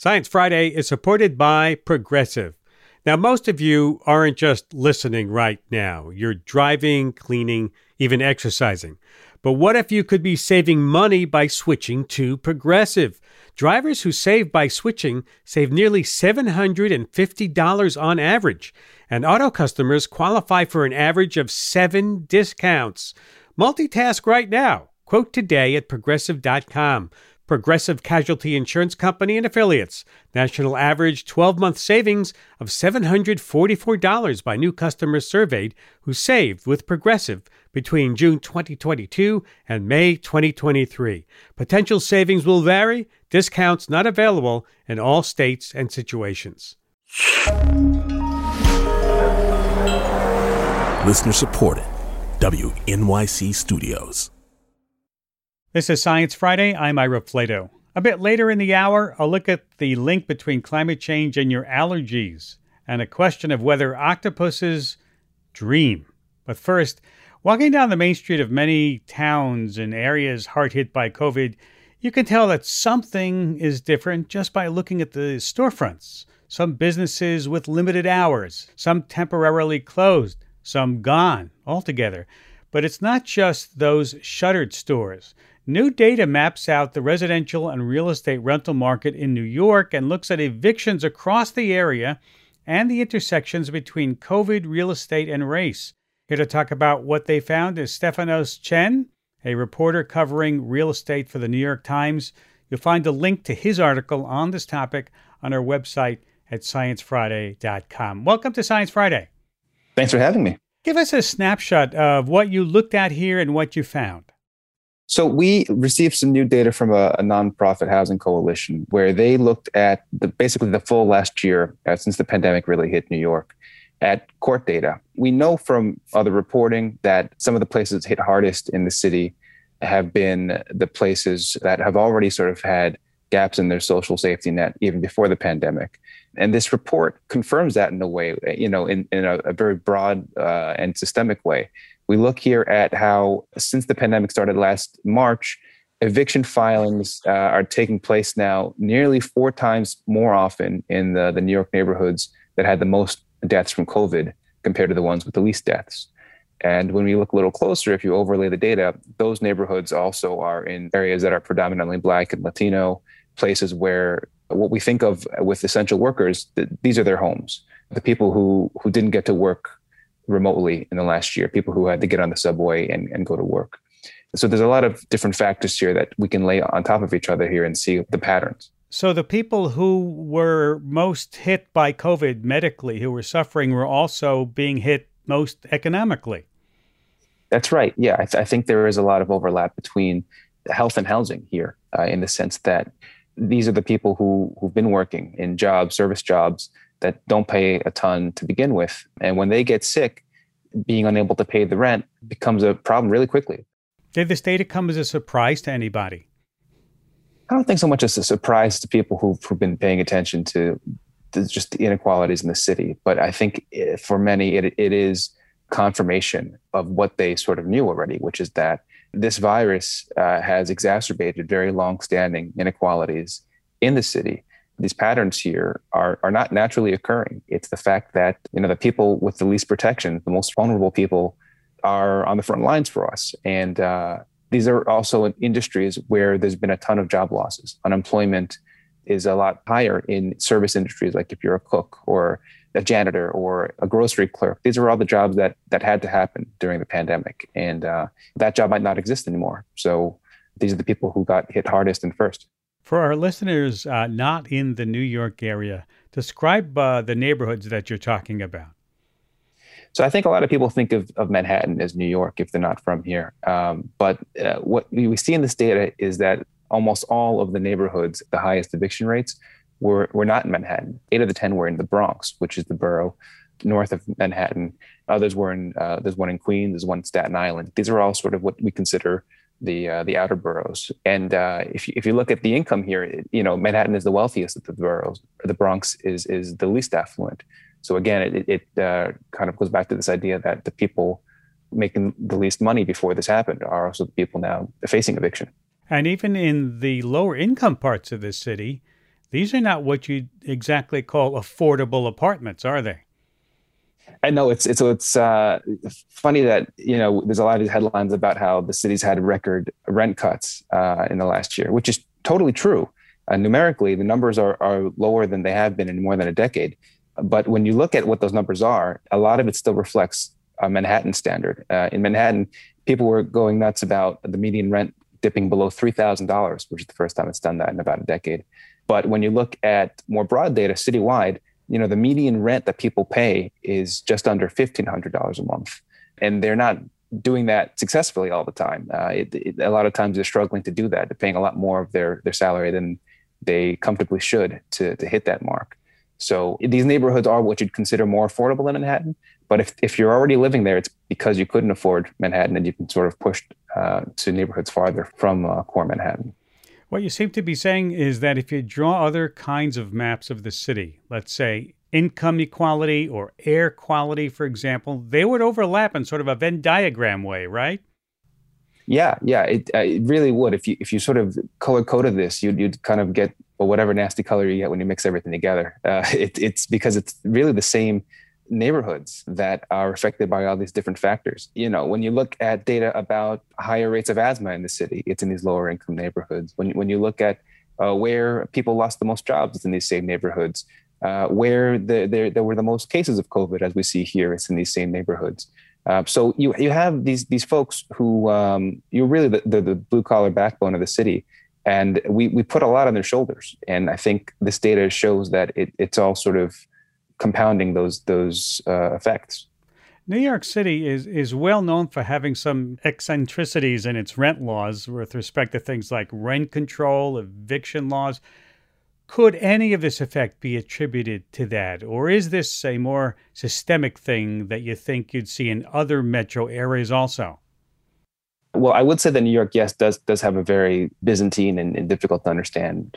Science Friday is supported by Progressive. Now, most of you aren't just listening right now. You're driving, cleaning, even exercising. But what if you could be saving money by switching to Progressive? Drivers who save by switching save nearly $750 on average. And auto customers qualify for an average of 7 discounts. Multitask right now. Quote today at Progressive.com. Progressive Casualty Insurance Company and Affiliates. National average 12-month savings of $744 by new customers surveyed who saved with Progressive between June 2022 and May 2023. Potential savings will vary. Discounts not available in all states and situations. Listener supported. WNYC Studios. This is Science Friday. I'm Ira Flato. A bit later in the hour, I'll look at the link between climate change and your allergies and a question of whether octopuses dream. But first, walking down the main street of many towns and areas hard hit by COVID, you can tell that something is different just by looking at the storefronts. Some businesses with limited hours, some temporarily closed, some gone altogether. But it's not just those shuttered stores. New data maps out the residential and real estate rental market in New York and looks at evictions across the area and the intersections between COVID, real estate, and race. Here to talk about what they found is Stefanos Chen, a reporter covering real estate for the New York Times. You'll find a link to his article on this topic on our website at sciencefriday.com. Welcome to Science Friday. Thanks for having me. Give us a snapshot of what you looked at here and what you found. So we received some new data from a nonprofit housing coalition where they looked at basically the full last year since the pandemic really hit New York at court data. We know from other reporting that some of the places hit hardest in the city have been the places that have already sort of had gaps in their social safety net even before the pandemic. And this report confirms that in a way, in a very broad and systemic way. We look here at how, since the pandemic started last March, eviction filings are taking place now nearly 4 times more often in the New York neighborhoods that had the most deaths from COVID compared to the ones with the least deaths. And when we look a little closer, if you overlay the data, those neighborhoods also are in areas that are predominantly Black and Latino, places where what we think of with essential workers, these are their homes. The people who didn't get to work remotely in the last year, people who had to get on the subway and go to work. So there's a lot of different factors here that we can lay on top of each other here and see the patterns. So the people who were most hit by COVID medically, who were suffering, were also being hit most economically. That's right. Yeah, I think there is a lot of overlap between health and housing here in the sense that these are the people who've been working in jobs, service jobs that don't pay a ton to begin with. And when they get sick, being unable to pay the rent becomes a problem really quickly. Did this data come as a surprise to anybody? I don't think so much as a surprise to people who've been paying attention to just the inequalities in the city. But I think for many, it is confirmation of what they sort of knew already, which is that this virus has exacerbated very long-standing inequalities in the city. These patterns here are not naturally occurring. It's the fact that, the people with the least protection, the most vulnerable people, are on the front lines for us. And these are also in industries where there's been a ton of job losses. Unemployment is a lot higher in service industries, like if you're a cook or a janitor or a grocery clerk. These are all the jobs that had to happen during the pandemic. And that job might not exist anymore. So these are the people who got hit hardest and first. For our listeners not in the New York area, describe the neighborhoods that you're talking about. So I think a lot of people think of Manhattan as New York if they're not from here. But what we see in this data is that almost all of the neighborhoods, the highest eviction rates, were not in Manhattan. 8 of the 10 were in the Bronx, which is the borough north of Manhattan. Others were there's one in Queens, there's one in Staten Island. These are all sort of what we consider the outer boroughs. And if you look at the income here, Manhattan is the wealthiest of the boroughs. The Bronx is the least affluent. So again, it kind of goes back to this idea that the people making the least money before this happened are also the people now facing eviction. And even in the lower income parts of the city, These are not what you'd exactly call affordable apartments, are they? I know it's funny that there's a lot of these headlines about how the city's had record rent cuts in the last year, which is totally true. Numerically, the numbers are lower than they have been in more than a decade. But when you look at what those numbers are, a lot of it still reflects a Manhattan standard. In Manhattan, people were going nuts about the median rent dipping below $3,000, which is the first time it's done that in about a decade. But when you look at more broad data citywide, the median rent that people pay is just under $1,500 a month. And they're not doing that successfully all the time. A lot of times they're struggling to do that. They're paying a lot more of their salary than they comfortably should to hit that mark. So these neighborhoods are what you'd consider more affordable than Manhattan. But if you're already living there, it's because you couldn't afford Manhattan and you've been sort of pushed to neighborhoods farther from core Manhattan. What you seem to be saying is that if you draw other kinds of maps of the city, let's say income equality or air quality, for example, they would overlap in sort of a Venn diagram way, right? Yeah, it really would. If you sort of color coded this, you'd kind of get whatever nasty color you get when you mix everything together. It's because it's really the same neighborhoods that are affected by all these different factors. When you look at data about higher rates of asthma in the city, it's in these lower income neighborhoods. When you look at where people lost the most jobs, it's in these same neighborhoods. Where there were the most cases of COVID, as we see here, it's in these same neighborhoods. So you have these folks who you're really the blue collar backbone of the city, and we put a lot on their shoulders. And I think this data shows that it's all sort of compounding those effects. New York City is well known for having some eccentricities in its rent laws with respect to things like rent control, eviction laws. Could any of this effect be attributed to that? Or is this a more systemic thing that you think you'd see in other metro areas also? Well, I would say that New York, yes, does have a very Byzantine and difficult to understand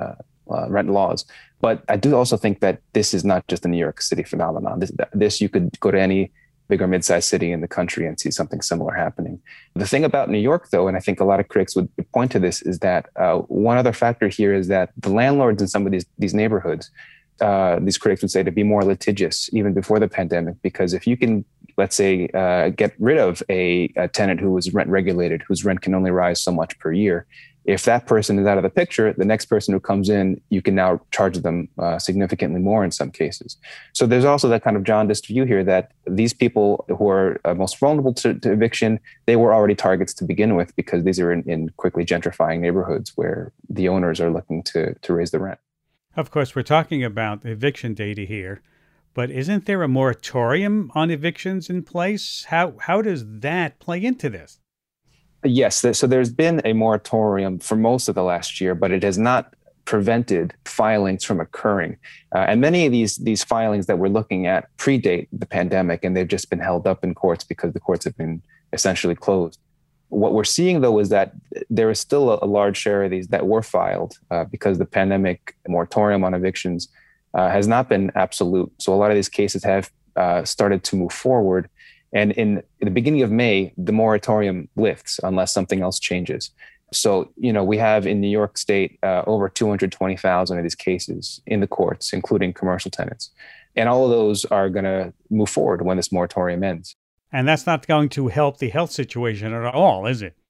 rent laws. But I do also think that this is not just a New York City phenomenon. This you could go to any big or mid-sized city in the country and see something similar happening. The thing about New York, though, and I think a lot of critics would point to this, is that one other factor here is that the landlords in some of these neighborhoods, these critics would say, to be more litigious even before the pandemic, because if you can, let's say, get rid of a tenant who was rent regulated, whose rent can only rise so much per year, if that person is out of the picture, the next person who comes in, you can now charge them significantly more in some cases. So there's also that kind of jaundiced view here that these people who are most vulnerable to eviction, they were already targets to begin with because these are in quickly gentrifying neighborhoods where the owners are looking to raise the rent. Of course, we're talking about eviction data here, but isn't there a moratorium on evictions in place? How does that play into this? Yes. So there's been a moratorium for most of the last year, but it has not prevented filings from occurring. And many of these filings that we're looking at predate the pandemic, and they've just been held up in courts because the courts have been essentially closed. What we're seeing, though, is that there is still a large share of these that were filed because the pandemic moratorium on evictions has not been absolute. So a lot of these cases have started to move forward. And in the beginning of May, the moratorium lifts unless something else changes. So, we have in New York State over 220,000 of these cases in the courts, including commercial tenants. And all of those are going to move forward when this moratorium ends. And that's not going to help the health situation at all, is it?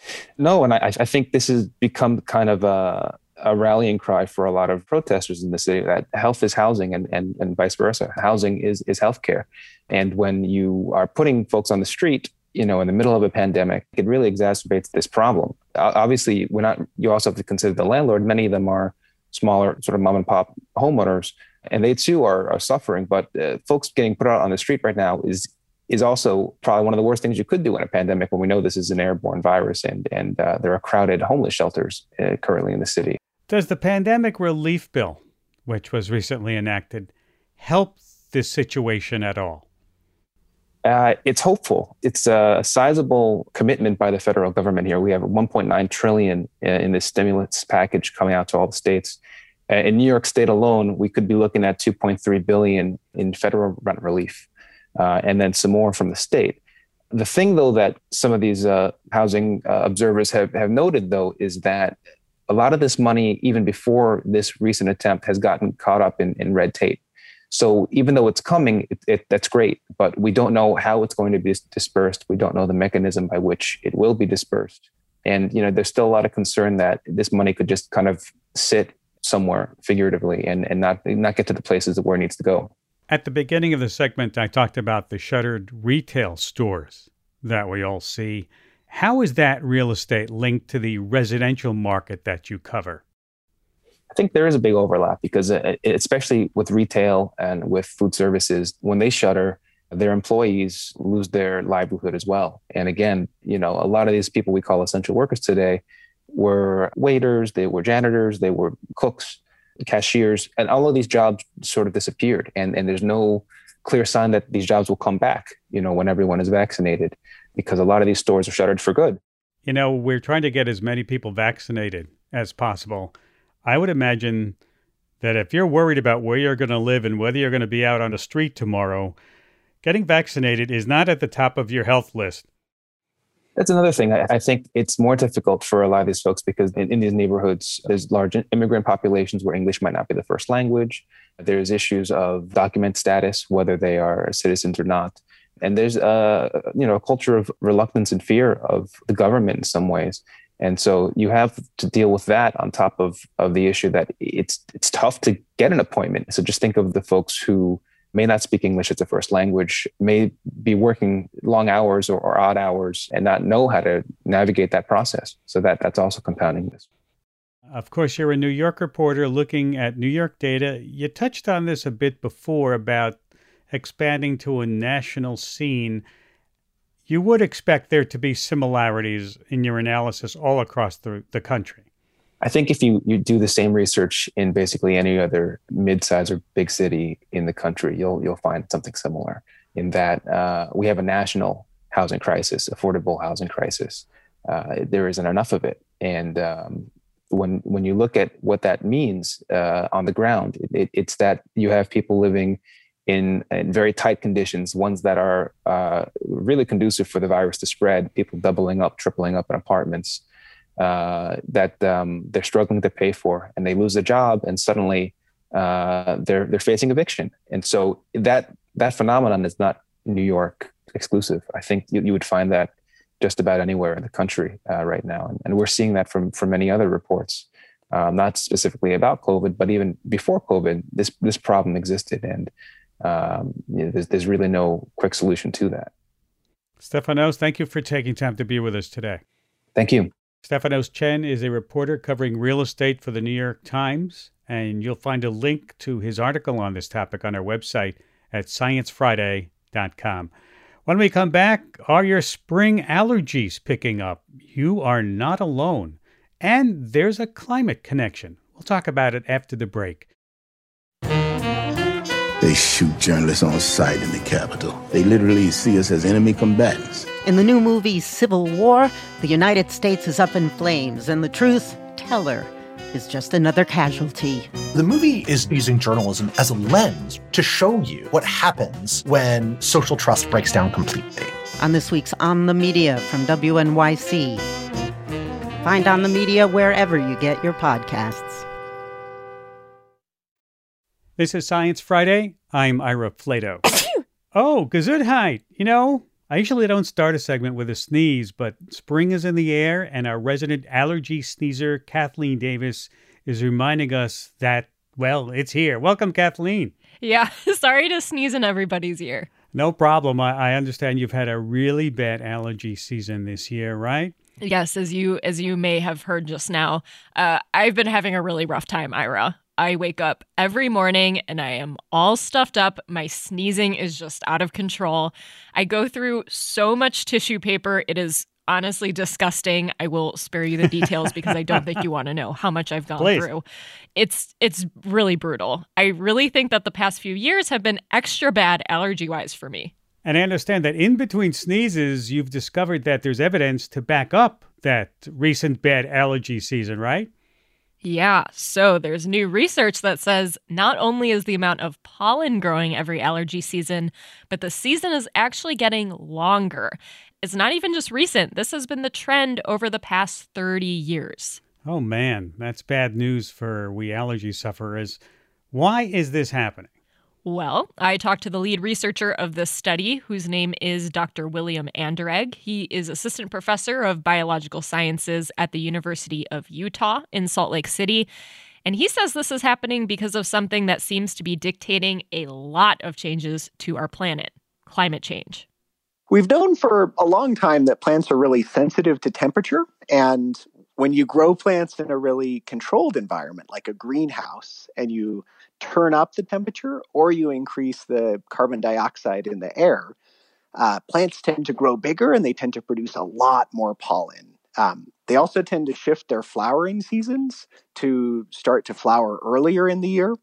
No, and I think this has become kind of a rallying cry for a lot of protesters in the city that health is housing and vice versa. Housing is healthcare. And when you are putting folks on the street, in the middle of a pandemic, it really exacerbates this problem. Obviously, you also have to consider the landlord. Many of them are smaller sort of mom and pop homeowners, and they too are suffering. But folks getting put out on the street right now is also probably one of the worst things you could do in a pandemic when we know this is an airborne virus and there are crowded homeless shelters currently in the city. Does the pandemic relief bill, which was recently enacted, help this situation at all? It's hopeful. It's a sizable commitment by the federal government here. We have $1.9 trillion in this stimulus package coming out to all the states. In New York State alone, we could be looking at $2.3 billion in federal rent relief, and then some more from the state. The thing, though, that some of these housing observers have noted, though, is that a lot of this money, even before this recent attempt, has gotten caught up in red tape. So even though it's coming, that's great, but we don't know how it's going to be dispersed. We don't know the mechanism by which it will be dispersed. And, there's still a lot of concern that this money could just kind of sit somewhere figuratively and not get to the places where it needs to go. At the beginning of the segment, I talked about the shuttered retail stores that we all see. How is that real estate linked to the residential market that you cover? I think there is a big overlap because especially with retail and with food services, when they shutter, their employees lose their livelihood as well. And again, a lot of these people we call essential workers today were waiters, they were janitors, they were cooks, cashiers, and all of these jobs sort of disappeared. And there's no clear sign that these jobs will come back, when everyone is vaccinated, because a lot of these stores are shuttered for good. We're trying to get as many people vaccinated as possible. I would imagine that if you're worried about where you're going to live and whether you're going to be out on the street tomorrow, getting vaccinated is not at the top of your health list. That's another thing. I think it's more difficult for a lot of these folks because in these neighborhoods, there's large immigrant populations where English might not be the first language. There's issues of document status, whether they are citizens or not. And there's a culture of reluctance and fear of the government in some ways. And so you have to deal with that on top of the issue that it's tough to get an appointment. So just think of the folks who may not speak English as a first language, may be working long hours or odd hours and not know how to navigate that process. So that's also compounding this. Of course, you're a New York reporter looking at New York data. You touched on this a bit before about expanding to a national scene. You would expect there to be similarities in your analysis all across the country. I think if you do the same research in basically any other mid-size or big city in the country, you'll find something similar in that we have a national housing crisis, affordable housing crisis. There isn't enough of it. And when you look at what that means on the ground, it's that you have people living in very tight conditions, ones that are really conducive for the virus to spread, people doubling up, tripling up in apartments that they're struggling to pay for, and they lose a job, and suddenly they're facing eviction. And so that phenomenon is not New York exclusive. I think you would find that just about anywhere in the country right now. And we're seeing that from many other reports, not specifically about COVID, but even before COVID, this problem existed. And there's really no quick solution to that. Stefanos, thank you for taking time to be with us today. Thank you. Stefanos Chen is a reporter covering real estate for the New York Times, and you'll find a link to his article on this topic on our website at sciencefriday.com. When we come back, are your spring allergies picking up? You are not alone. And there's a climate connection. We'll talk about it after the break. They shoot journalists on sight in the Capitol. They literally see us as enemy combatants. In the new movie Civil War, the United States is up in flames, and the truth teller is just another casualty. The movie is using journalism as a lens to show you what happens when social trust breaks down completely. On this week's On the Media from WNYC. Find On the Media wherever you get your podcasts. This is Science Friday. I'm Ira Flato. Oh, Gesundheit. I usually don't start a segment with a sneeze, but spring is in the air, and our resident allergy sneezer, Kathleen Davis, is reminding us that, well, it's here. Welcome, Kathleen. Yeah, sorry to sneeze in everybody's ear. No problem. I understand you've had a really bad allergy season this year, right? Yes, as you may have heard just now, I've been having a really rough time, Ira. I wake up every morning and I am all stuffed up. My sneezing is just out of control. I go through so much tissue paper. It is honestly disgusting. I will spare you the details because I don't think you want to know how much I've gone through. It's really brutal. I really think that the past few years have been extra bad allergy-wise for me. And I understand that in between sneezes, you've discovered that there's evidence to back up that recent bad allergy season, right? Yeah, so there's new research that says not only is the amount of pollen growing every allergy season, but the season is actually getting longer. It's not even just recent. This has been the trend over the past 30 years. Oh man, that's bad news for we allergy sufferers. Why is this happening? Well, I talked to the lead researcher of this study, whose name is Dr. William Anderegg. He is assistant professor of biological sciences at the University of Utah in Salt Lake City. And he says this is happening because of something that seems to be dictating a lot of changes to our planet: climate change. We've known for a long time that plants are really sensitive to temperature. And when you grow plants in a really controlled environment, like a greenhouse, and you turn up the temperature or you increase the carbon dioxide in the air, plants tend to grow bigger and they tend to produce a lot more pollen. They also tend to shift their flowering seasons to start to flower earlier in the year.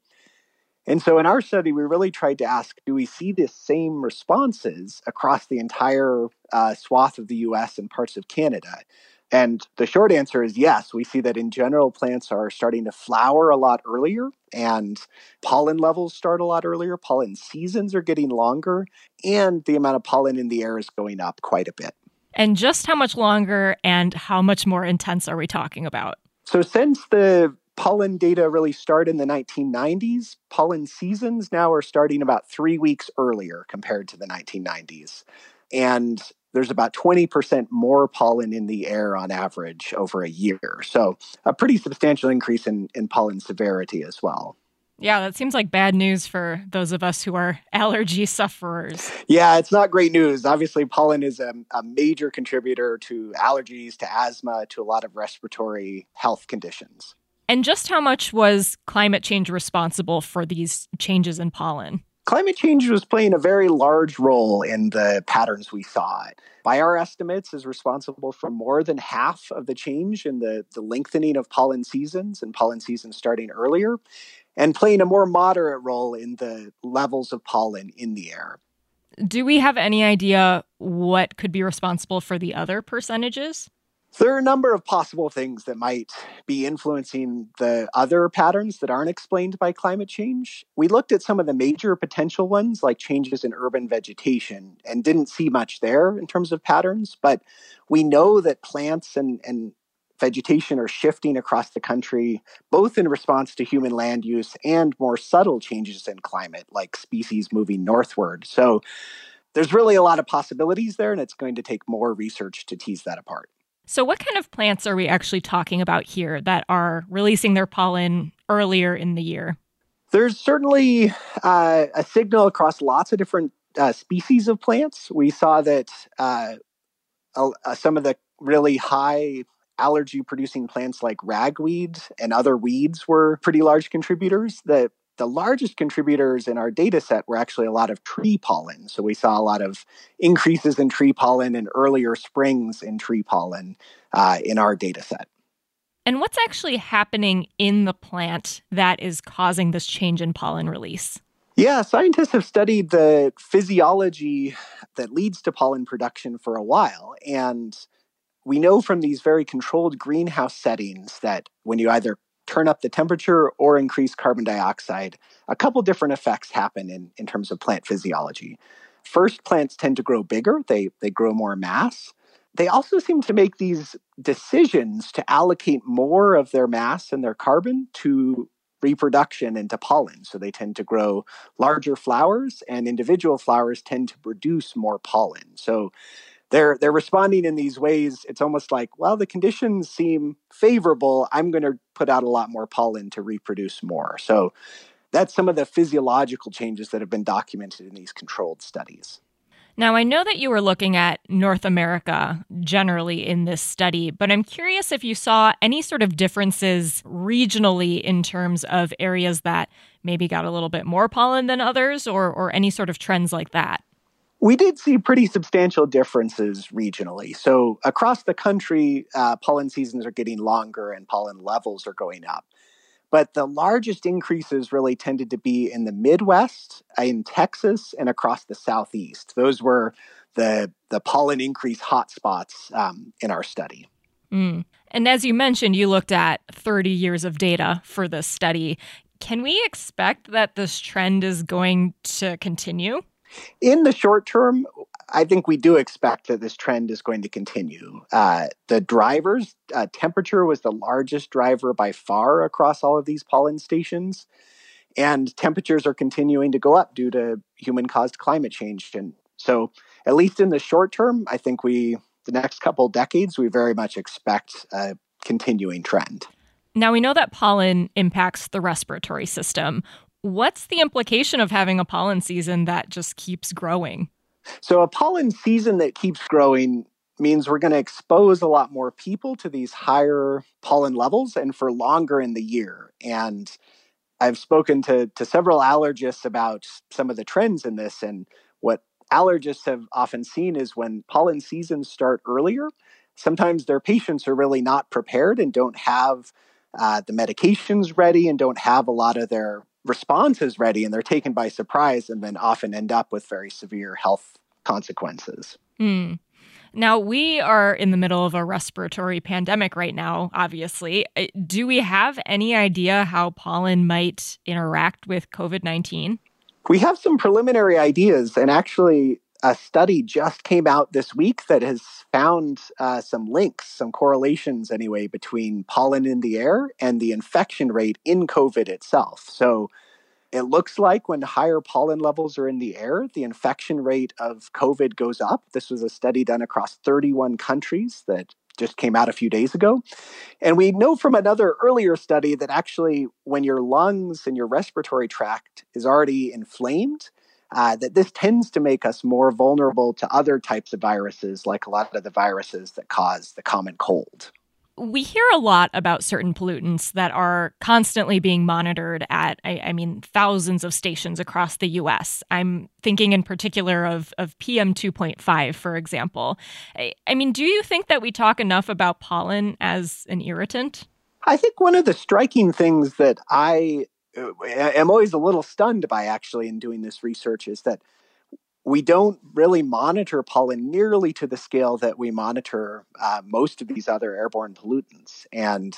And so in our study, we really tried to ask, do we see the same responses across the entire swath of the US and parts of Canada? And the short answer is yes. We see that in general, plants are starting to flower a lot earlier and pollen levels start a lot earlier. Pollen seasons are getting longer and the amount of pollen in the air is going up quite a bit. And just how much longer and how much more intense are we talking about? So since the pollen data really started in the 1990s, pollen seasons now are starting about 3 weeks earlier compared to the 1990s. And there's about 20% more pollen in the air on average over a year. So a pretty substantial increase in pollen severity as well. Yeah, that seems like bad news for those of us who are allergy sufferers. Yeah, it's not great news. Obviously, pollen is a major contributor to allergies, to asthma, to a lot of respiratory health conditions. And just how much was climate change responsible for these changes in pollen? Climate change was playing a very large role in the patterns we saw. By our estimates, is responsible for more than half of the change in the lengthening of pollen seasons and pollen seasons starting earlier, and playing a more moderate role in the levels of pollen in the air. Do we have any idea what could be responsible for the other percentages? There are a number of possible things that might be influencing the other patterns that aren't explained by climate change. We looked at some of the major potential ones, like changes in urban vegetation, and didn't see much there in terms of patterns. But we know that plants and vegetation are shifting across the country, both in response to human land use and more subtle changes in climate, like species moving northward. So there's really a lot of possibilities there, and it's going to take more research to tease that apart. So what kind of plants are we actually talking about here that are releasing their pollen earlier in the year? There's certainly a signal across lots of different species of plants. We saw that some of the really high allergy-producing plants like ragweed and other weeds were pretty large contributors. The largest contributors in our data set were actually a lot of tree pollen. So we saw a lot of increases in tree pollen and earlier springs in tree pollen in our data set. And what's actually happening in the plant that is causing this change in pollen release? Yeah, scientists have studied the physiology that leads to pollen production for a while. And we know from these very controlled greenhouse settings that when you either turn up the temperature or increase carbon dioxide, a couple different effects happen in terms of plant physiology. First, plants tend to grow bigger. They grow more mass. They also seem to make these decisions to allocate more of their mass and their carbon to reproduction and to pollen. So they tend to grow larger flowers, and individual flowers tend to produce more pollen. So they're responding in these ways. It's almost like, well, the conditions seem favorable. I'm going to put out a lot more pollen to reproduce more. So that's some of the physiological changes that have been documented in these controlled studies. Now, I know that you were looking at North America generally in this study, but I'm curious if you saw any sort of differences regionally in terms of areas that maybe got a little bit more pollen than others, or any sort of trends like that. We did see pretty substantial differences regionally. So across the country, pollen seasons are getting longer and pollen levels are going up. But the largest increases really tended to be in the Midwest, in Texas, and across the Southeast. Those were the pollen increase hotspots in our study. And as you mentioned, you looked at 30 years of data for this study. Can we expect that this trend is going to continue? In the short term, I think we do expect that this trend is going to continue. The drivers, temperature was the largest driver by far across all of these pollen stations. And temperatures are continuing to go up due to human-caused climate change. And so, at least in the short term, I think the next couple decades, we very much expect a continuing trend. Now, we know that pollen impacts the respiratory system. What's the implication of having a pollen season that just keeps growing? So a pollen season that keeps growing means we're going to expose a lot more people to these higher pollen levels and for longer in the year. And I've spoken to several allergists about some of the trends in this, and what allergists have often seen is when pollen seasons start earlier, sometimes their patients are really not prepared and don't have the medications ready and don't have a lot of their responses ready, and they're taken by surprise and then often end up with very severe health consequences. Now, we are in the middle of a respiratory pandemic right now, obviously. Do we have any idea how pollen might interact with COVID-19? We have some preliminary ideas, and actually a study just came out this week that has found some links, some correlations anyway, between pollen in the air and the infection rate in COVID itself. So it looks like when higher pollen levels are in the air, the infection rate of COVID goes up. This was a study done across 31 countries that just came out a few days ago. And we know from another earlier study that actually when your lungs and your respiratory tract is already inflamed, that this tends to make us more vulnerable to other types of viruses, like a lot of the viruses that cause the common cold. We hear a lot about certain pollutants that are constantly being monitored at, thousands of stations across the U.S. I'm thinking in particular of PM 2.5, for example. Do you think that we talk enough about pollen as an irritant? I think one of the striking things that I am always a little stunned by actually in doing this research is that we don't really monitor pollen nearly to the scale that we monitor most of these other airborne pollutants. And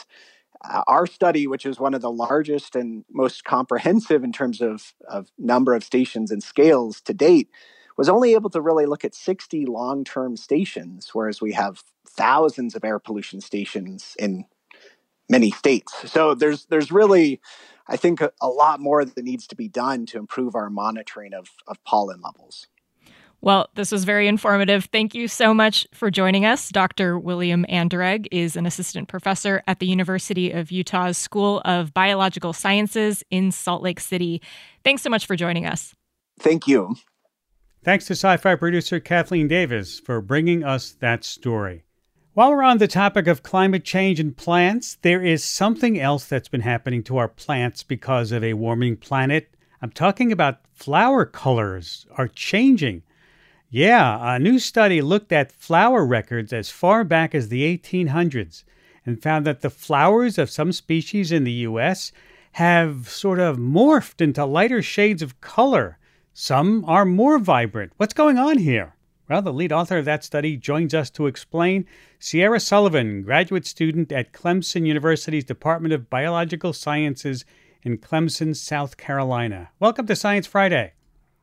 our study, which is one of the largest and most comprehensive in terms of number of stations and scales to date, was only able to really look at 60 long-term stations, whereas we have thousands of air pollution stations in many states. So there's really, I think, a lot more that needs to be done to improve our monitoring of pollen levels. Well, this was very informative. Thank you so much for joining us. Dr. William Anderegg is an assistant professor at the University of Utah's School of Biological Sciences in Salt Lake City. Thanks so much for joining us. Thank you. Thanks to sci-fi producer Kathleen Davis for bringing us that story. While we're on the topic of climate change and plants, there is something else that's been happening to our plants because of a warming planet. I'm talking about flower colors are changing. Yeah, a new study looked at flower records as far back as the 1800s and found that the flowers of some species in the U.S. have sort of morphed into lighter shades of color. Some are more vibrant. What's going on here? Well, the lead author of that study joins us to explain. Sierra Sullivan, graduate student at Clemson University's Department of Biological Sciences in Clemson, South Carolina. Welcome to Science Friday.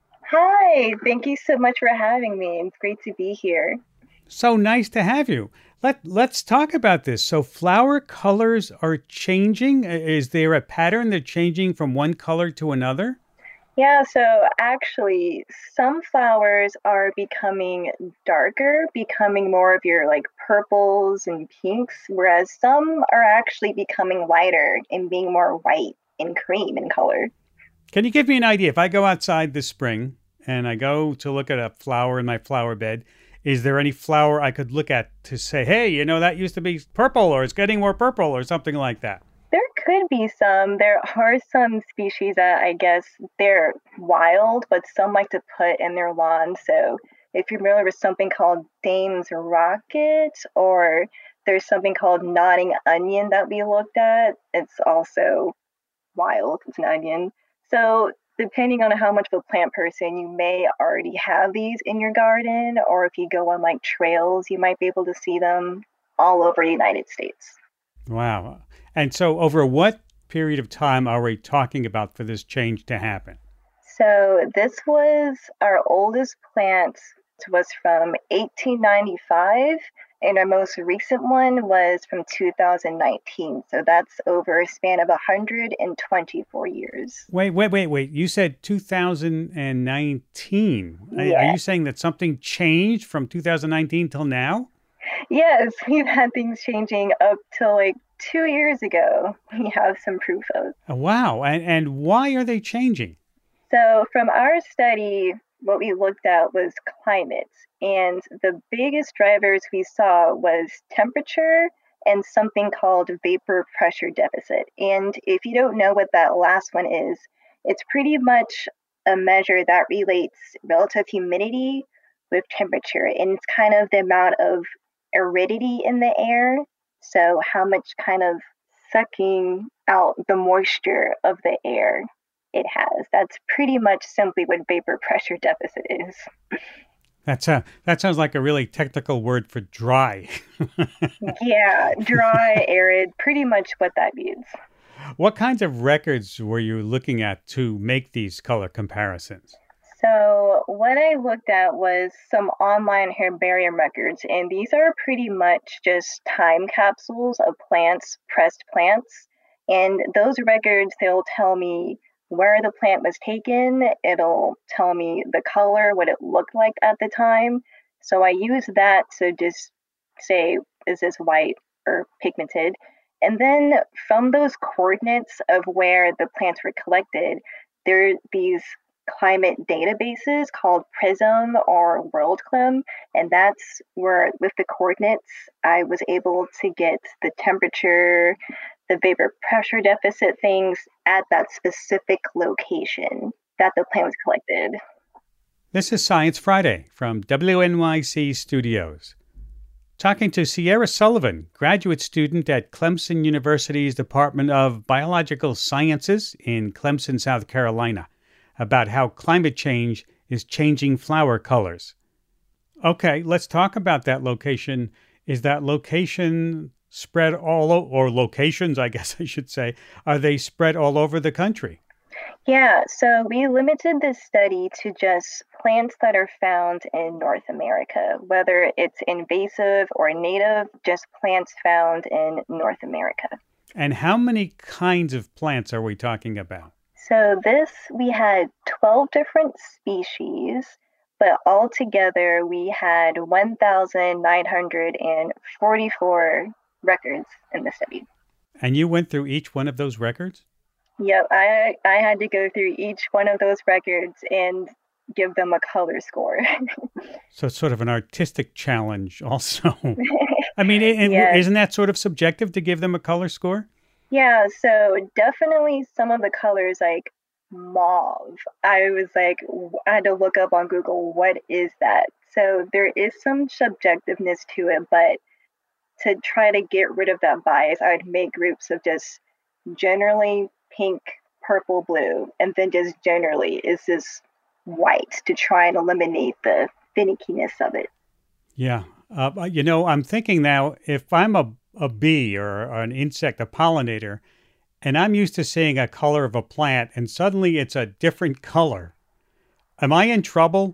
Hi, thank you so much for having me. It's great to be here. So nice to have you. Let's talk about this. So flower colors are changing. Is there a pattern they're changing from one color to another? Yeah, so actually some flowers are becoming darker, becoming more of your like purples and pinks, whereas some are actually becoming lighter and being more white and cream in color. Can you give me an idea? If I go outside this spring and I go to look at a flower in my flower bed, is there any flower I could look at to say, hey, that used to be purple or it's getting more purple or something like that? There could be some. There are some species that I guess they're wild, but some like to put in their lawn. So if you're familiar with something called Dane's Rocket, or there's something called Nodding Onion that we looked at, it's also wild. It's an onion. So depending on how much of a plant person, you may already have these in your garden, or if you go on like trails, you might be able to see them all over the United States. Wow. And so over what period of time are we talking about for this change to happen? So this was our oldest plant was from 1895, and our most recent one was from 2019. So that's over a span of 124 years. Wait. You said 2019. Yeah. Are you saying that something changed from 2019 till now? Yes, we've had things changing up till like 2 years ago. We have some proof of. Wow. And why are they changing? So from our study, what we looked at was climate. And the biggest drivers we saw was temperature and something called vapor pressure deficit. And if you don't know what that last one is, it's pretty much a measure that relates relative humidity with temperature. And it's kind of the amount of aridity in the air. So how much kind of sucking out the moisture of the air it has. That's pretty much simply what vapor pressure deficit is. That sounds like a really technical word for dry. Yeah, dry, arid, pretty much what that means. What kinds of records were you looking at to make these color comparisons? So what I looked at was some online herbarium records, and these are pretty much just time capsules of plants, pressed plants. And those records, they'll tell me where the plant was taken. It'll tell me the color, what it looked like at the time. So I use that to just say, is this white or pigmented? And then from those coordinates of where the plants were collected, there are these climate databases called PRISM or WorldClim, and that's where, with the coordinates, I was able to get the temperature, the vapor pressure deficit things at that specific location that the plant was collected. This is Science Friday from WNYC Studios. Talking to Sierra Sullivan, graduate student at Clemson University's Department of Biological Sciences in Clemson, South Carolina, about how climate change is changing flower colors. Okay, let's talk about that location. Is that location spread or locations, I guess I should say, are they spread all over the country? Yeah, so we limited this study to just plants that are found in North America, whether it's invasive or native, just plants found in North America. And how many kinds of plants are we talking about? So we had 12 different species, but altogether we had 1,944 records in the study. And you went through each one of those records? Yep, I had to go through each one of those records and give them a color score. So it's sort of an artistic challenge also. I mean, Yes. Isn't that sort of subjective to give them a color score? Yeah, so definitely some of the colors like mauve. I had to look up on Google, what is that? So there is some subjectiveness to it, but to try to get rid of that bias, I would make groups of just generally pink, purple, blue, and then just generally is this white to try and eliminate the finickiness of it. Yeah. I'm thinking now, if I'm a bee or an insect, a pollinator, and I'm used to seeing a color of a plant and suddenly it's a different color, am I in trouble?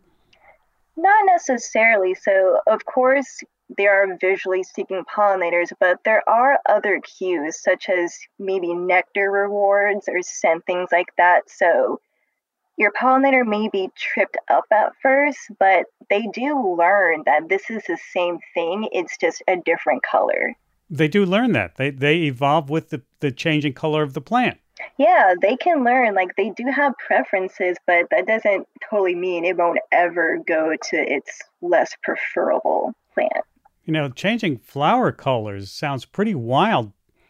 Not necessarily. So, of course, there are visually seeking pollinators, but there are other cues, such as maybe nectar rewards or scent, things like that. So your pollinator may be tripped up at first, but they do learn that this is the same thing. It's just a different color. They do learn that. They evolve with the changing color of the plant. Yeah, they can learn. Like, they do have preferences, but that doesn't totally mean it won't ever go to its less preferable plant. Changing flower colors sounds pretty wild.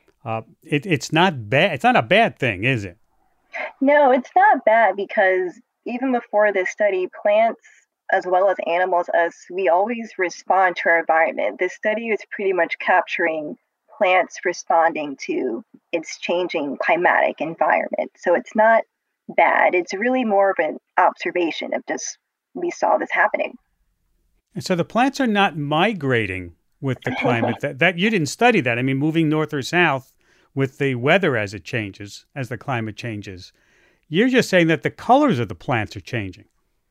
It's not bad. It's not a bad thing, is it? No, it's not bad, because even before this study, plants as well as animals, we always respond to our environment. This study is pretty much capturing plants responding to its changing climatic environment. So it's not bad. It's really more of an observation of just, we saw this happening. And so the plants are not migrating with the climate. that you didn't study that. I mean, moving north or south with the weather as it changes, as the climate changes. You're just saying that the colors of the plants are changing.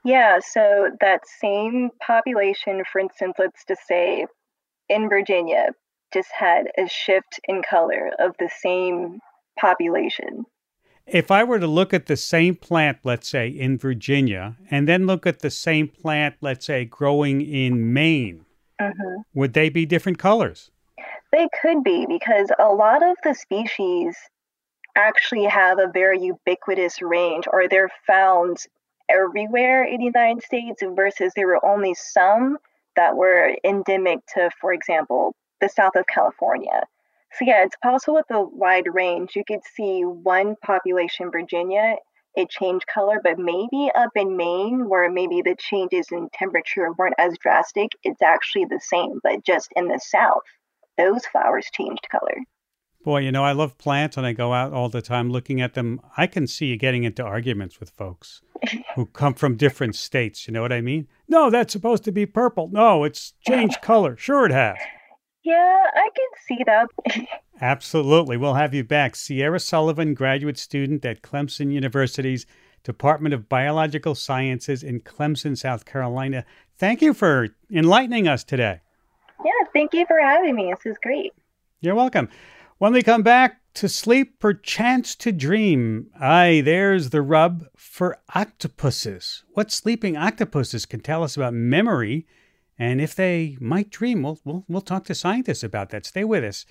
Yeah, so that same population, for instance, let's just say in Virginia, just had a shift in color of the same population. If I were to look at the same plant, let's say in Virginia, and then look at the same plant, let's say growing in Maine, would they be different colors? They could be, because a lot of the species actually have a very ubiquitous range, or they're found everywhere in the United States, versus there were only some that were endemic to, for example, the south of California. So yeah, it's possible with a wide range. You could see one population in Virginia, it changed color, but maybe up in Maine, where maybe the changes in temperature weren't as drastic, it's actually the same, but just in the south, those flowers changed color. Boy, I love plants and I go out all the time looking at them. I can see you getting into arguments with folks who come from different states. You know what I mean? No, that's supposed to be purple. No, it's changed color. Sure it has. Yeah, I can see that. Absolutely. We'll have you back. Sierra Sullivan, graduate student at Clemson University's Department of Biological Sciences in Clemson, South Carolina. Thank you for enlightening us today. Yeah, thank you for having me. This is great. You're welcome. When we come back, to sleep, perchance to dream. Aye, there's the rub for octopuses. What sleeping octopuses can tell us about memory, and if they might dream. We'll talk to scientists about that. Stay with us.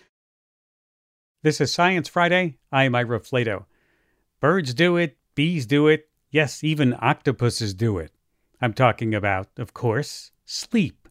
This is Science Friday. I'm Ira Flato. Birds do it, bees do it, yes, even octopuses do it. I'm talking about, of course, sleep.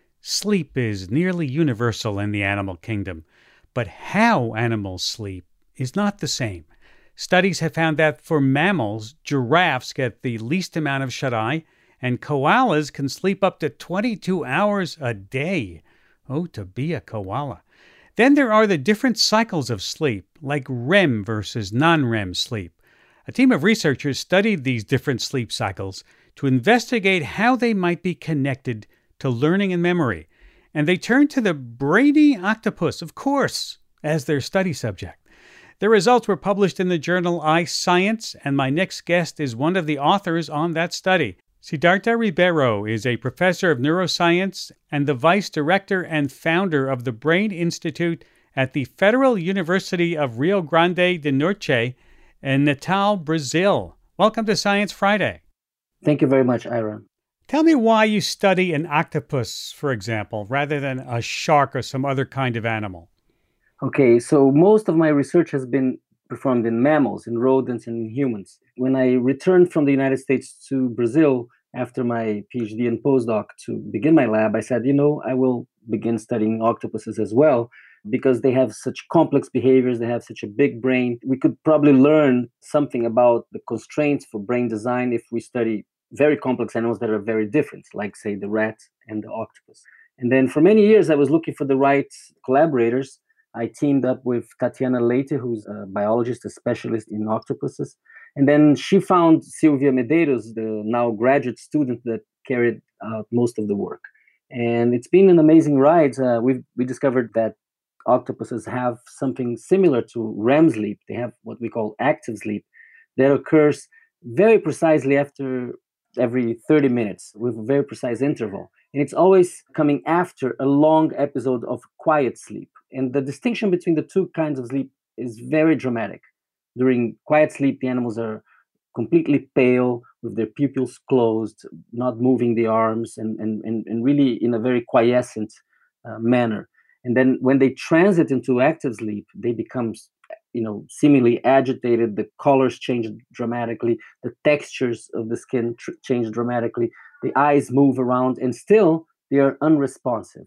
Sleep is nearly universal in the animal kingdom. But how animals sleep is not the same. Studies have found that for mammals, giraffes get the least amount of shut-eye, and koalas can sleep up to 22 hours a day. Oh, to be a koala. Then there are the different cycles of sleep, like REM versus non-REM sleep. A team of researchers studied these different sleep cycles to investigate how they might be connected to learning and memory. And they turned to the brainy octopus, of course, as their study subject. The results were published in the journal iScience, and my next guest is one of the authors on that study. Siddhartha Ribeiro is a professor of neuroscience and the vice director and founder of the Brain Institute at the Federal University of Rio Grande do Norte in Natal, Brazil. Welcome to Science Friday. Thank you very much, Ira. Tell me why you study an octopus, for example, rather than a shark or some other kind of animal. Okay, so most of my research has been performed in mammals, in rodents, and in humans. When I returned from the United States to Brazil after my PhD and postdoc to begin my lab, I said, I will begin studying octopuses as well, because they have such complex behaviors, they have such a big brain. We could probably learn something about the constraints for brain design if we study very complex animals that are very different, like, say, the rat and the octopus. And then for many years, I was looking for the right collaborators. I teamed up with Tatiana Leite, who's a biologist, a specialist in octopuses. And then she found Silvia Medeiros, the now graduate student that carried out most of the work. And it's been an amazing ride. We discovered that octopuses have something similar to REM sleep. They have what we call active sleep that occurs very precisely after every 30 minutes with a very precise interval. And it's always coming after a long episode of quiet sleep. And the distinction between the two kinds of sleep is very dramatic. During quiet sleep, the animals are completely pale with their pupils closed, not moving the arms, and really in a very quiescent manner. And then when they transit into active sleep, they become seemingly agitated. The colors change dramatically. The textures of the skin change dramatically. The eyes move around, and still they are unresponsive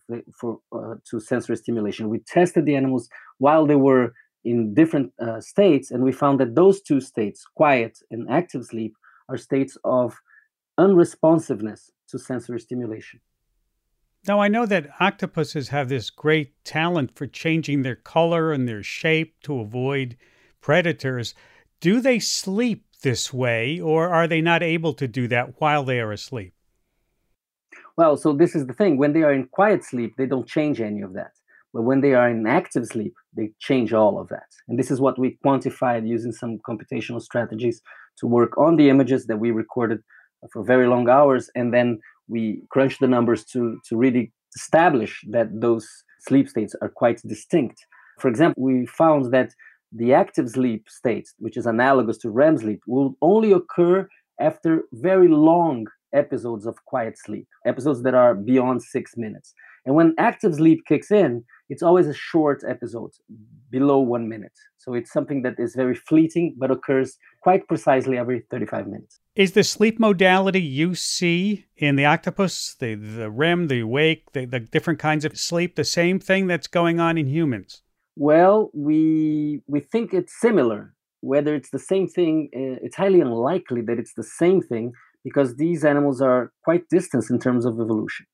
to sensory stimulation. We tested the animals while they were in different states, and we found that those two states, quiet and active sleep, are states of unresponsiveness to sensory stimulation. Now, I know that octopuses have this great talent for changing their color and their shape to avoid predators. Do they sleep this way, or are they not able to do that while they are asleep? Well, so this is the thing. When they are in quiet sleep, they don't change any of that. But when they are in active sleep, they change all of that. And this is what we quantified using some computational strategies to work on the images that we recorded for very long hours, and then we crunch the numbers to really establish that those sleep states are quite distinct. For example, we found that the active sleep state, which is analogous to REM sleep, will only occur after very long episodes of quiet sleep, episodes that are beyond 6 minutes. And when active sleep kicks in, it's always a short episode, below 1 minute. So it's something that is very fleeting, but occurs quite precisely every 35 minutes. Is the sleep modality you see in the octopus, the REM, the wake, the different kinds of sleep, the same thing that's going on in humans? Well, we think it's similar. Whether it's the same thing, it's highly unlikely that it's the same thing because these animals are quite distant in terms of evolution.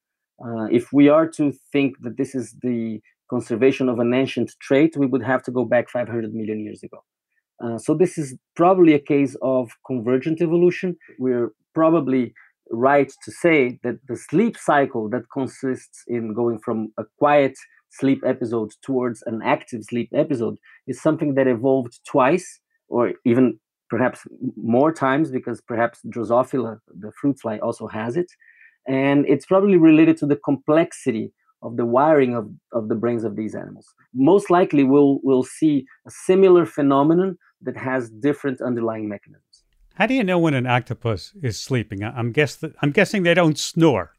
If we are to think that this is the conservation of an ancient trait, we would have to go back 500 million years ago. So this is probably a case of convergent evolution. We're probably right to say that the sleep cycle that consists in going from a quiet sleep episode towards an active sleep episode is something that evolved twice, or even perhaps more times, because perhaps Drosophila, the fruit fly, also has it. And it's probably related to the complexity of the wiring of the brains of these animals. Most likely, we'll see a similar phenomenon that has different underlying mechanisms. How do you know when an octopus is sleeping? I'm guessing they don't snore.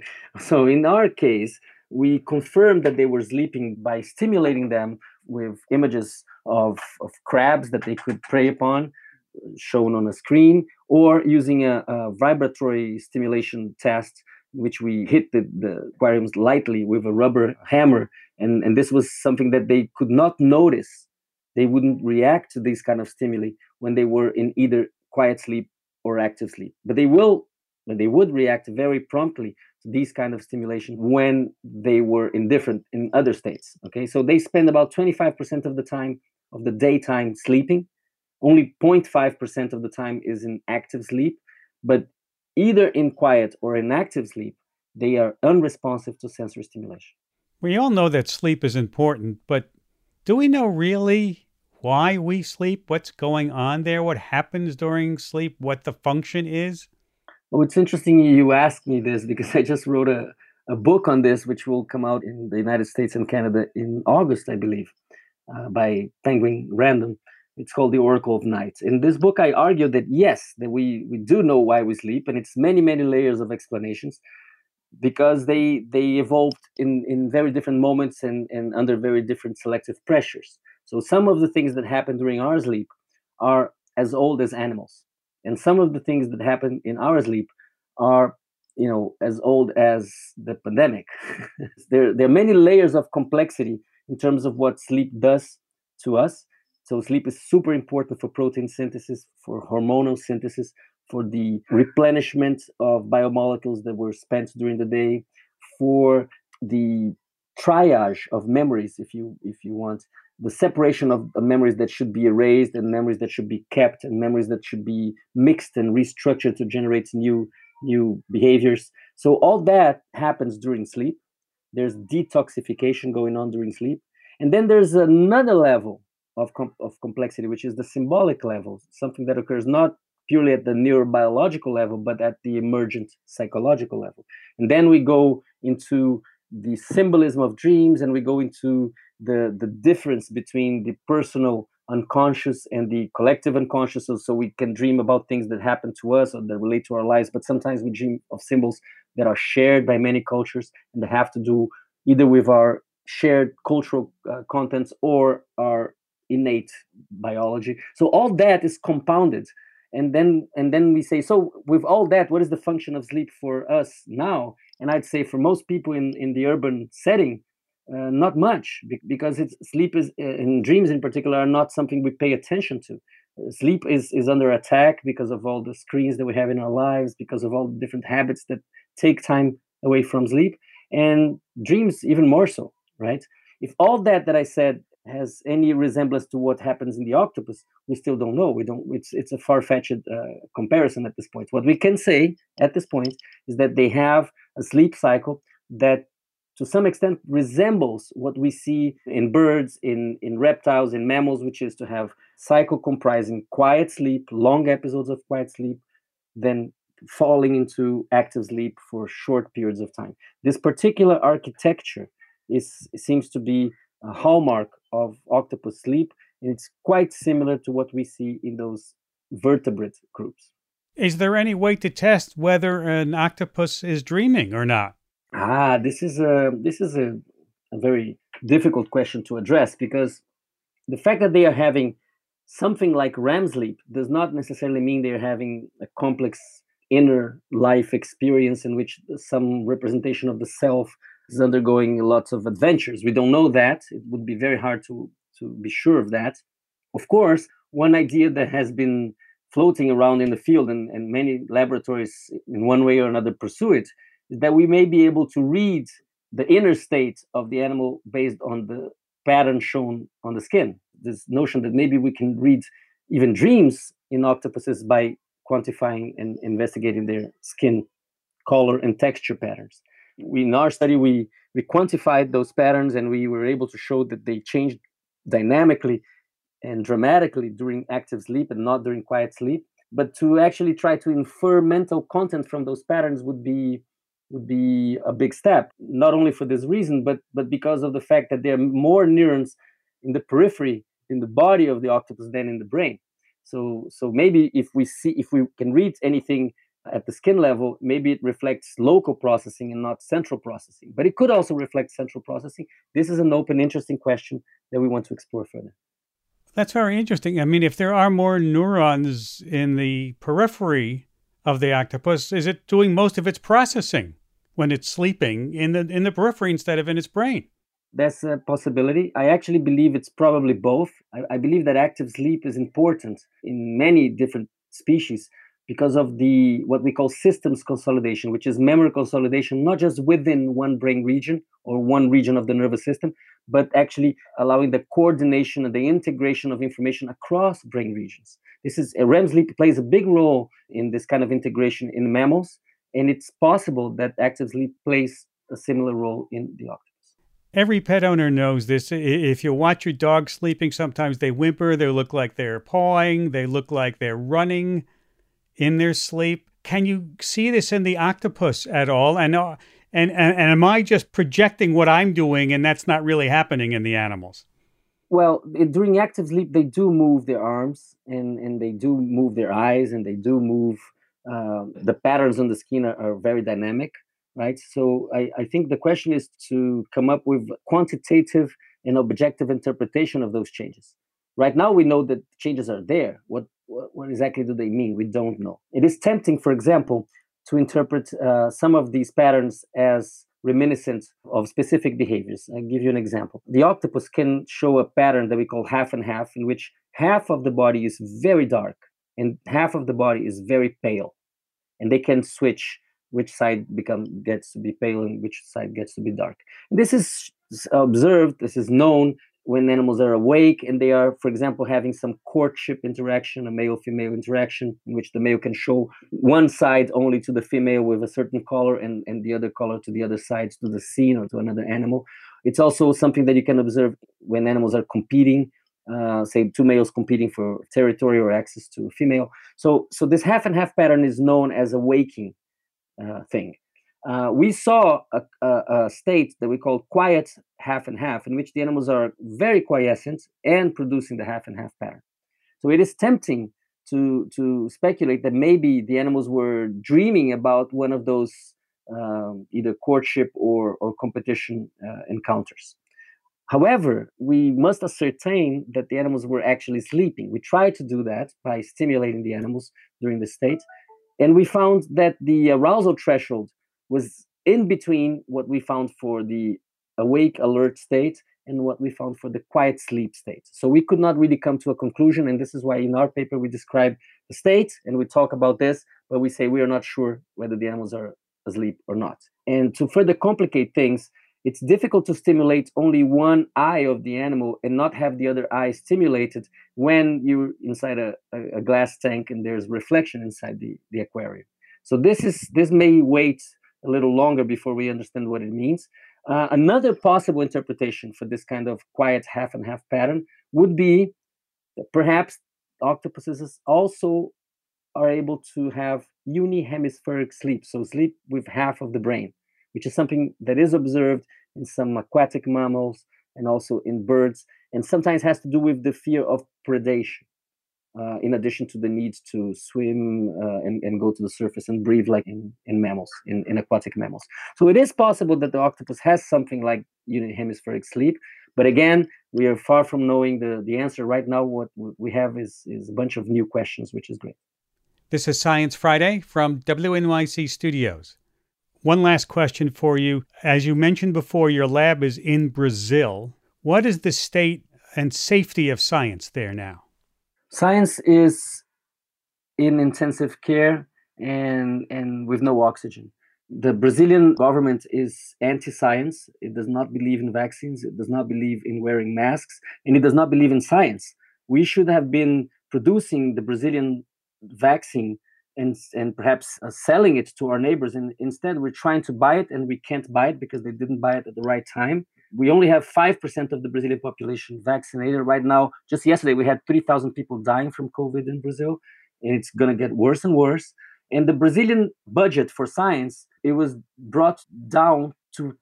So in our case, we confirmed that they were sleeping by stimulating them with images of crabs that they could prey upon, shown on a screen, or using a vibratory stimulation test, which we hit the aquariums lightly with a rubber hammer. And this was something that they could not notice. They wouldn't react to these kind of stimuli when they were in either quiet sleep or active sleep. But they would react very promptly to these kind of stimulation when they were in other states. Okay, so they spend about 25% of the time of the daytime sleeping. Only 0.5% of the time is in active sleep, but either in quiet or in active sleep, they are unresponsive to sensory stimulation. We all know that sleep is important, but do we know really why we sleep? What's going on there? What happens during sleep? What the function is? Well, it's interesting you ask me this because I just wrote a book on this, which will come out in the United States and Canada in August, I believe, by Penguin Random. It's called The Oracle of Night. In this book, I argue that yes, that we do know why we sleep, and it's many, many layers of explanations because they evolved in very different moments and under very different selective pressures. So some of the things that happen during our sleep are as old as animals. And some of the things that happen in our sleep are, as old as the pandemic. There are many layers of complexity in terms of what sleep does to us. So sleep is super important for protein synthesis, for hormonal synthesis, for the replenishment of biomolecules that were spent during the day, for the triage of memories, if you want, the separation of memories that should be erased and memories that should be kept and memories that should be mixed and restructured to generate new behaviors. So all that happens during sleep. There's detoxification going on during sleep. And then there's another level of complexity, which is the symbolic level, something that occurs not purely at the neurobiological level, but at the emergent psychological level. And then we go into the symbolism of dreams, and we go into the difference between the personal unconscious and the collective unconscious. So we can dream about things that happen to us or that relate to our lives, but sometimes we dream of symbols that are shared by many cultures and that have to do either with our shared cultural contents or our innate biology. So all that is compounded. And then we say, so with all that, what is the function of sleep for us now? And I'd say for most people in the urban setting, not much, because sleep is, and dreams in particular, are not something we pay attention to. Sleep is under attack because of all the screens that we have in our lives, because of all the different habits that take time away from sleep, and dreams even more so, right? If all that I said has any resemblance to what happens in the octopus, we still don't know. It's a far-fetched comparison at this point. What we can say at this point is that they have a sleep cycle that to some extent resembles what we see in birds, in reptiles, in mammals, which is to have cycle comprising quiet sleep, long episodes of quiet sleep, then falling into active sleep for short periods of time. This particular architecture seems to be a hallmark of octopus sleep, and it's quite similar to what we see in those vertebrate groups. Is there any way to test whether an octopus is dreaming or not? This is a very difficult question to address, because the fact that they are having something like REM sleep does not necessarily mean they're having a complex inner life experience in which some representation of the self is undergoing lots of adventures. We don't know that. It would be very hard to be sure of that. Of course, one idea that has been floating around in the field, and many laboratories in one way or another pursue it, is that we may be able to read the inner state of the animal based on the pattern shown on the skin. This notion that maybe we can read even dreams in octopuses by quantifying and investigating their skin color and texture patterns. In our study, we quantified those patterns, and we were able to show that they changed dynamically and dramatically during active sleep and not during quiet sleep. But to actually try to infer mental content from those patterns would be a big step, not only for this reason, but because of the fact that there are more neurons in the periphery, in the body of the octopus than in the brain. So maybe if we can read anything at the skin level, maybe it reflects local processing and not central processing. But it could also reflect central processing. This is an open, interesting question that we want to explore further. That's very interesting. I mean, if there are more neurons in the periphery of the octopus, is it doing most of its processing when it's sleeping in the periphery instead of in its brain? That's a possibility. I actually believe it's probably both. I believe that active sleep is important in many different species because of what we call systems consolidation, which is memory consolidation, not just within one brain region or one region of the nervous system, but actually allowing the coordination and the integration of information across brain regions. REM sleep plays a big role in this kind of integration in mammals, and it's possible that active sleep plays a similar role in the octopus. Every pet owner knows this. If you watch your dog sleeping, sometimes they whimper, they look like they're pawing, they look like they're running in their sleep. Can you see this in the octopus at all? And am I just projecting what I'm doing and that's not really happening in the animals? Well, during active sleep, they do move their arms and they do move their eyes, and they do move. The patterns on the skin are very dynamic, right? So I think the question is to come up with quantitative and objective interpretation of those changes. Right now, we know that changes are there. What exactly do they mean? We don't know. It is tempting, for example, to interpret some of these patterns as reminiscent of specific behaviors. I'll give you an example. The octopus can show a pattern that we call half and half, in which half of the body is very dark and half of the body is very pale. And they can switch which side gets to be pale and which side gets to be dark. And this is observed, this is known when animals are awake and they are, for example, having some courtship interaction, a male-female interaction, in which the male can show one side only to the female with a certain color and the other color to the other side, to the scene or to another animal. It's also something that you can observe when animals are competing, say two males competing for territory or access to a female. So this half and half pattern is known as a waking thing. We saw a state that we call quiet half and half, in which the animals are very quiescent and producing the half and half pattern. So it is tempting to speculate that maybe the animals were dreaming about one of those either courtship or competition encounters. However, we must ascertain that the animals were actually sleeping. We tried to do that by stimulating the animals during the state, and we found that the arousal threshold was in between what we found for the awake alert state and what we found for the quiet sleep state. So we could not really come to a conclusion, and this is why in our paper we describe the state and we talk about this, but we say we are not sure whether the animals are asleep or not. And to further complicate things, it's difficult to stimulate only one eye of the animal and not have the other eye stimulated when you're inside a glass tank and there's reflection inside the aquarium. So this may wait a little longer before we understand what it means. Another possible interpretation for this kind of quiet half and half pattern would be that perhaps octopuses also are able to have unihemispheric sleep, so sleep with half of the brain, which is something that is observed in some aquatic mammals and also in birds, and sometimes has to do with the fear of predation, in addition to the need to swim and go to the surface and breathe like in mammals, in aquatic mammals. So it is possible that the octopus has something like unihemispheric sleep, but again, we are far from knowing the answer. Right now, what we have is a bunch of new questions, which is great. This is Science Friday from WNYC Studios. One last question for you. As you mentioned before, your lab is in Brazil. What is the state and safety of science there now? Science is in intensive care and with no oxygen. The Brazilian government is anti-science. It does not believe in vaccines. It does not believe in wearing masks. And it does not believe in science. We should have been producing the Brazilian vaccine and perhaps selling it to our neighbors. And instead, we're trying to buy it, and we can't buy it because they didn't buy it at the right time. We only have 5% of the Brazilian population vaccinated right now. Just yesterday, we had 3,000 people dying from COVID in Brazil, and it's going to get worse and worse. And the Brazilian budget for science, it was brought down to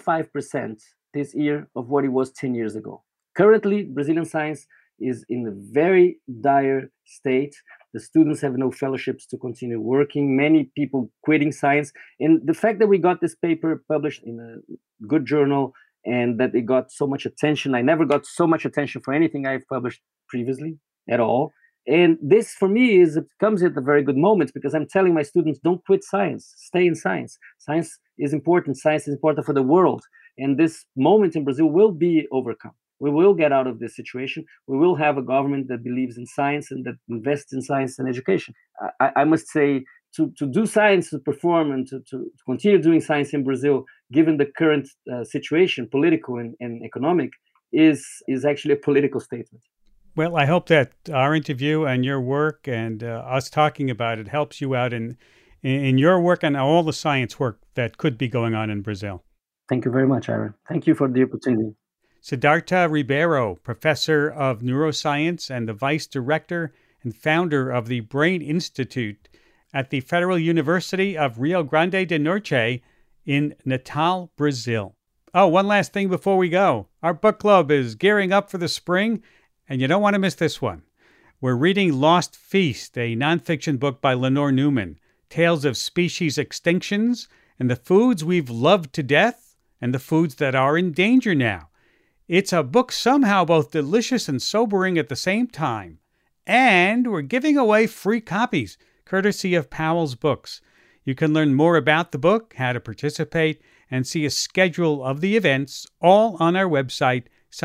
25% this year of what it was 10 years ago. Currently, Brazilian science is in a very dire state. The students have no fellowships to continue working. Many people quitting science. And the fact that we got this paper published in a good journal and that it got so much attention, I never got so much attention for anything I've published previously at all. And this, for me, comes at a very good moment because I'm telling my students, don't quit science, stay in science. Science is important. Science is important for the world. And this moment in Brazil will be overcome. We will get out of this situation. We will have a government that believes in science and that invests in science and education. I must say, to do science, to perform, and to continue doing science in Brazil, given the current situation, political and economic, is actually a political statement. Well, I hope that our interview and your work and us talking about it helps you out in your work and all the science work that could be going on in Brazil. Thank you very much, Aaron. Thank you for the opportunity. Siddhartha Ribeiro, professor of neuroscience and the vice director and founder of the Brain Institute at the Federal University of Rio Grande do Norte in Natal, Brazil. Oh, one last thing before we go. Our book club is gearing up for the spring, and you don't want to miss this one. We're reading Lost Feast, a nonfiction book by Lenore Newman, tales of species extinctions and the foods we've loved to death and the foods that are in danger now. It's a book somehow both delicious and sobering at the same time. And we're giving away free copies, courtesy of Powell's Books. You can learn more about the book, how to participate, and see a schedule of the events, all on our website,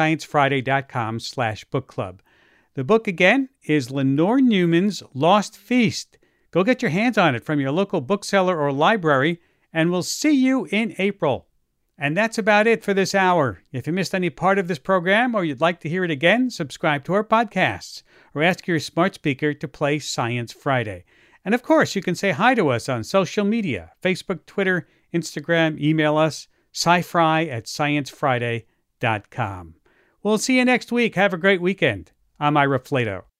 sciencefriday.com/book club. The book, again, is Lenore Newman's Lost Feast. Go get your hands on it from your local bookseller or library, and we'll see you in April. And that's about it for this hour. If you missed any part of this program or you'd like to hear it again, subscribe to our podcasts or ask your smart speaker to play Science Friday. And of course, you can say hi to us on social media, Facebook, Twitter, Instagram, email us, scifry@sciencefriday.com. We'll see you next week. Have a great weekend. I'm Ira Flato.